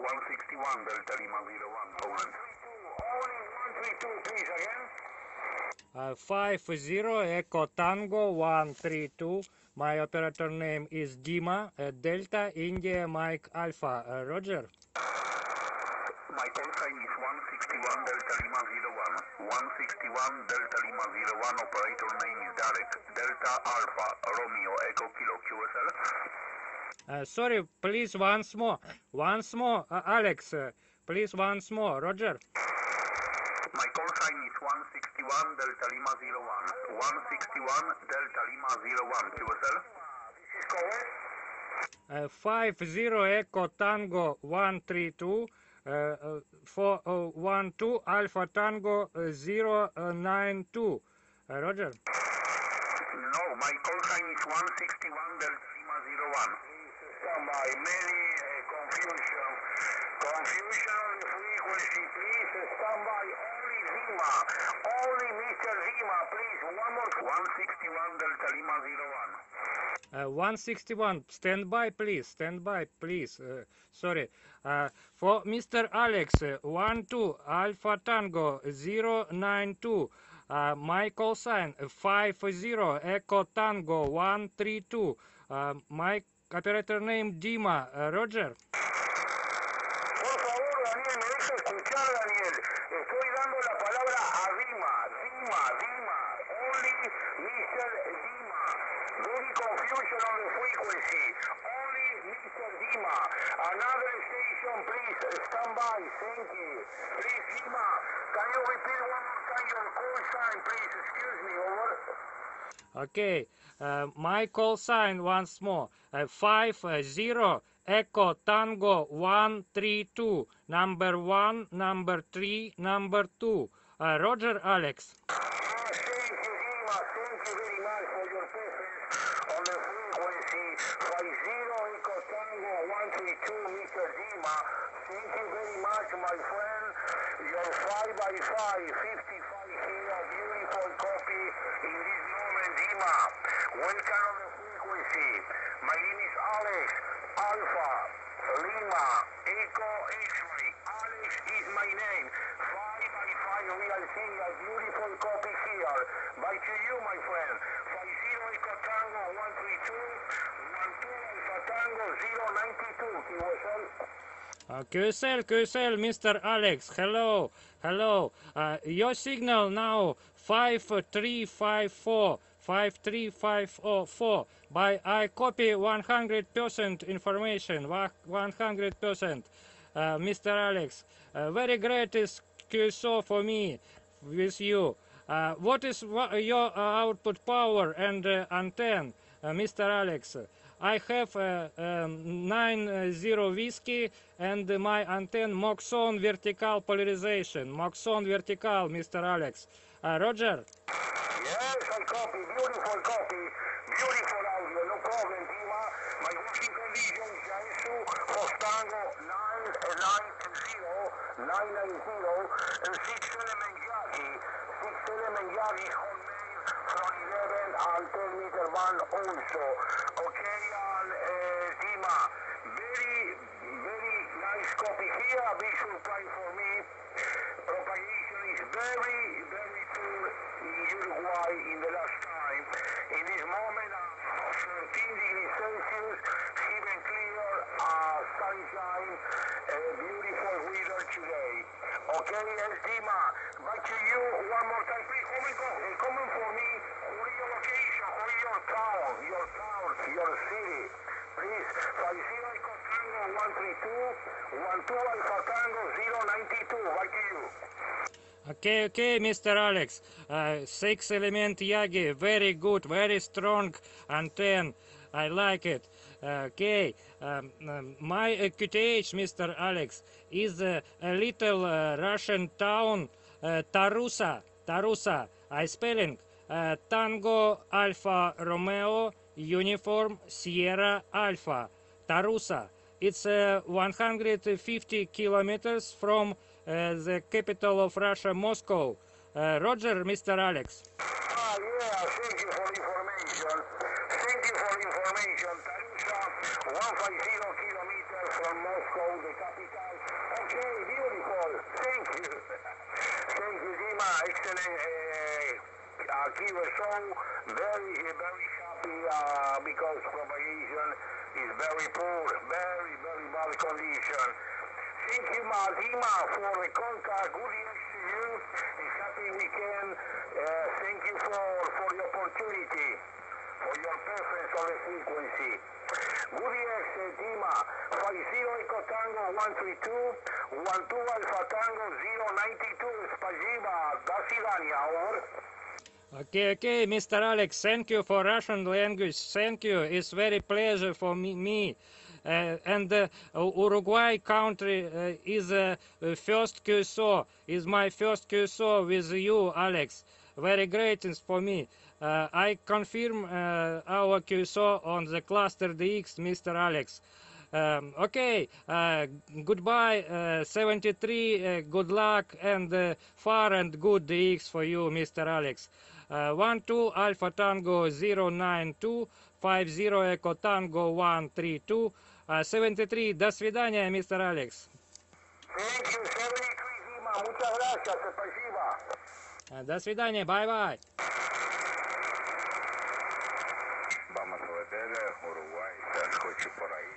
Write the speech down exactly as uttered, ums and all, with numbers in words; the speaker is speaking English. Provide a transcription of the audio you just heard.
one sixty-one Delta Lima zero one, Poland. Only one three two, please, again. Uh, five zero Echo Tango one three two. My operator name is Dima. Uh, Delta India Mike Alpha. Uh, Roger. My call sign is one sixty-one Delta Lima zero one. one sixty-one Delta Lima zero one. Operator name is Derek. Delta Alpha Romeo Echo Kilo Q S L. Uh, sorry, please once more. Once more, uh, Alex. Uh, please once more. Roger. My call sign is one sixty-one Delta Lima zero one. one sixty-one Delta Lima zero one. Q S L. This is correct. Uh, five zero Echo Tango one three two. Uh, uh, four one two Alpha Tango uh, zero nine two. Uh, Roger. No, my call sign is one sixty-one Delta Lima zero one. Stand by. Many uh, confusion. Confusion on the frequency, please. Stand by. Only Zima. Only Mister Zima, please. One more. one sixty-one Delta Lima zero one. Uh, one sixty-one, stand by, please. Stand by, please. Uh, sorry. Uh, for Mister Alex, uh, one two Alpha Tango zero nine two. Uh, my call sign uh, five zero Echo Tango one three two. Uh, my operator name Dima. Uh, Roger. Por favor, Daniel, me deja escuchar, Daniel. Estoy dando la palabra a Dima. Dima, Dima. Only Mister Dima. Very confusion on the frequency. Only Mister Dima. Another station, please. Stand by. Thank you. Please, Dima. Can you repeat one more time your call sign, please? Excuse me. Over. Okay. Uh, my call sign once more. Uh, five zero Echo Tango one three two. Number one, number three, number two. Uh, Roger, Alex. Ah, thank you, Dima. Thank you very much for your presence on the frequency. five zero Echo Tango one three two, Mister Dima. Thank you very much, my friend. Your five by five, fifty-five here, beautiful copy in this moment, Dima. Welcome on the frequency. My name is Alex, Alpha, Lima, Echo X-ray. Alex is my name. five by five, we are seeing a beautiful copy here. Back to you, my friend. five zero Echo Tango one three two, one two Alpha Tango zero nine two. Q S L. Uh, Q S L, Q S L, Mister Alex, hello, hello. Uh, your signal now five three five four, five three five four. By I copy one hundred percent information, one hundred percent. Uh, Mister Alex, uh, very great is Q S O for me with you. Uh, what is wha your uh, output power and uh, antenna, uh, Mister Alex? I have uh, um, nine zero whiskey and my antenna Moxon vertical polarization. Moxon vertical, Mister Alex. Uh, Roger? Yes, I copy. Beautiful copy. Beautiful audio. No problem, Dima. My working condition is Yaesu Hostango nine nine zero, nine nine zero, and six element Yagi. six element Yagi homemade from eleven and ten meter band also. Okay, and uh, Dima, very, very nice copy here. A big surprise for me. Propagation is very, very poor in Uruguay in the last time. In this moment, uh, fourteen degrees Celsius, even clear, uh, sunshine, uh, beautiful weather today. Okay, yes, Dima, back to you one more time. Please, comment, uh, comment for me. What is your location? What is your town? Your town, your city. Please, five zero Echo Tango one three two, one two Alpha Tango zero nine two. Back to you. Okay, okay, Mister Alex. Uh, six element Yagi, very good, very strong antenna. I like it. Uh, okay, um, um, my uh, Q T H, Mister Alex, is uh, a little uh, Russian town, uh, Tarusa. Tarusa. I spelling uh, Tango Alpha Romeo Uniform Sierra Alpha. Tarusa. It's uh, one hundred fifty kilometers from uh, the capital of Russia, Moscow. Uh, Roger, Mister Alex. Ah, yeah, thank you for the information. Thank you for the information. Tarusa, one hundred fifty kilometers from Moscow. Moscow, the capital. Okay, beautiful. Thank you. Thank you, Dima. Excellent. Uh, uh, Q S O, very, very happy uh, because propagation is very poor, very, very bad condition. Thank you, Ma, Dima, for the contact. Good evening to you. A happy weekend. Uh, thank you for, for the opportunity, for your presence on the frequency. Good evening, Dima. five zero Echo Tango one three two, one two Alpha Tango zero nine two. Спасибо. До свидания. Over. Okay, okay, Mister Alex, thank you for Russian language. Thank you. It's very pleasure for me. me. Uh, and uh, Uruguay country uh, is uh, first Q S O. Is my first Q S O with you, Alex. Very great is for me. Uh, I confirm uh, our Q S O on the cluster D X, Mister Alex. Um, okay, uh, goodbye, uh, seventy-three, uh, good luck and uh, far and good D X for you, Mister Alex. Uh, one two Alpha Tango zero nine two, five zero Echo Tango one three two, uh, seventy-three, до свидания, Mister Alex. Thank you, seventy-three, Dima. Muchas gracias. Спасибо. Uh, до свидания, bye-bye. Vamos a ver, Uruguay, se escucha por ahí.